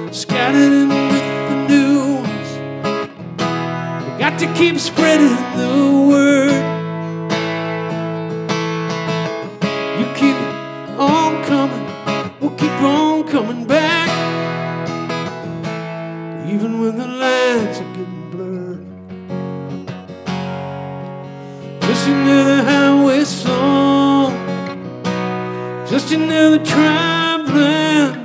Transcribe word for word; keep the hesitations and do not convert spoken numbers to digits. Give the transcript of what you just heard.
scattered in with the news. We got to keep spreading the word. You keep on coming, we'll keep on coming back, even when the lines are getting blurred. Just another highway song, just another traveling